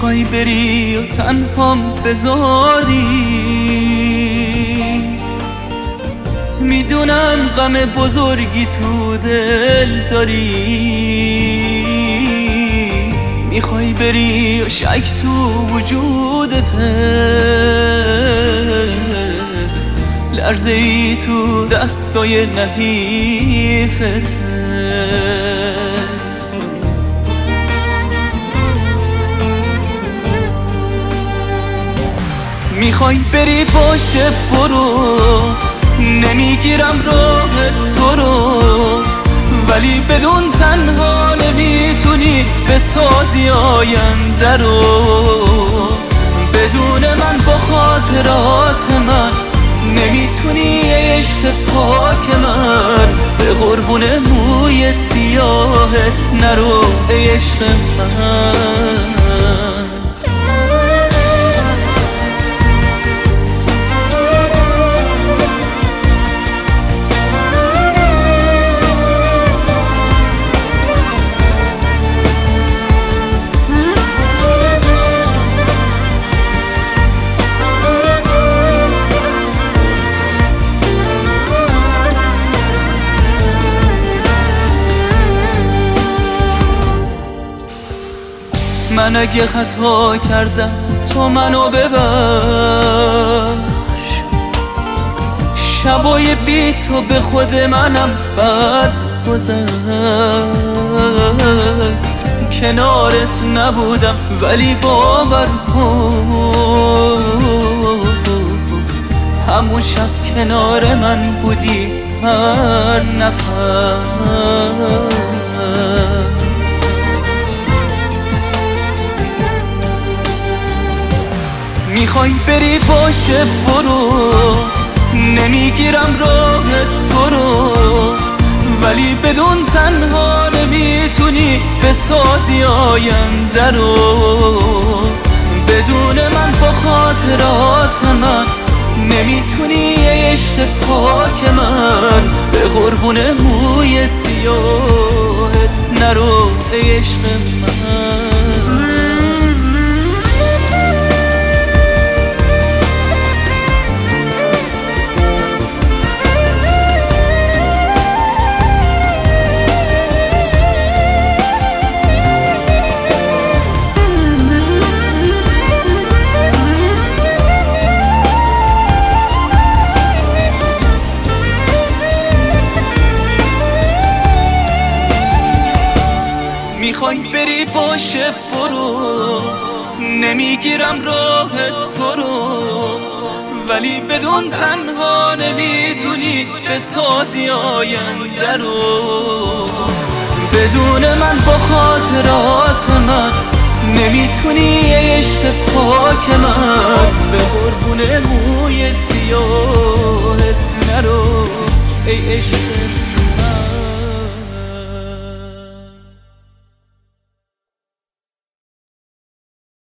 میخوای بری و تنهام بذاری، میدونم غم بزرگی تو دل داری. میخوای بری و شک تو وجودته، لرزه ای تو دستای نحیفته. میخوای بری باشه برو، نمیگیرم راه تو رو، ولی بدون تنها نمیتونی بسازی آینده رو. بدون من با خاطرات من نمیتونی عشق پاک من، به قربون موی سیاهت نرو ای عشق من. من اگه خطا کردم تو منو ببخش، شبای بی تو به خود منم بد گذشت. کنارت نبودم ولی باور کن، همون شب کنار من بودی هر نفر. میخوای بری باشه برو، نمیگیرم راه تو رو، ولی بدون تنها نمیتونی بسازی آینده رو. بدون من با خاطرات من نمیتونی عشق پاک من، به قربون موی سیاهت نرو ای عشق من. میخوای بری باشه برو، نمیگیرم راه تو رو، ولی بدون تنها نمیتونی بسازی آینده رو. بدون من با خاطرات من نمیتونی عشق پاک من، به قربون موی سیاهت نرو ای عشق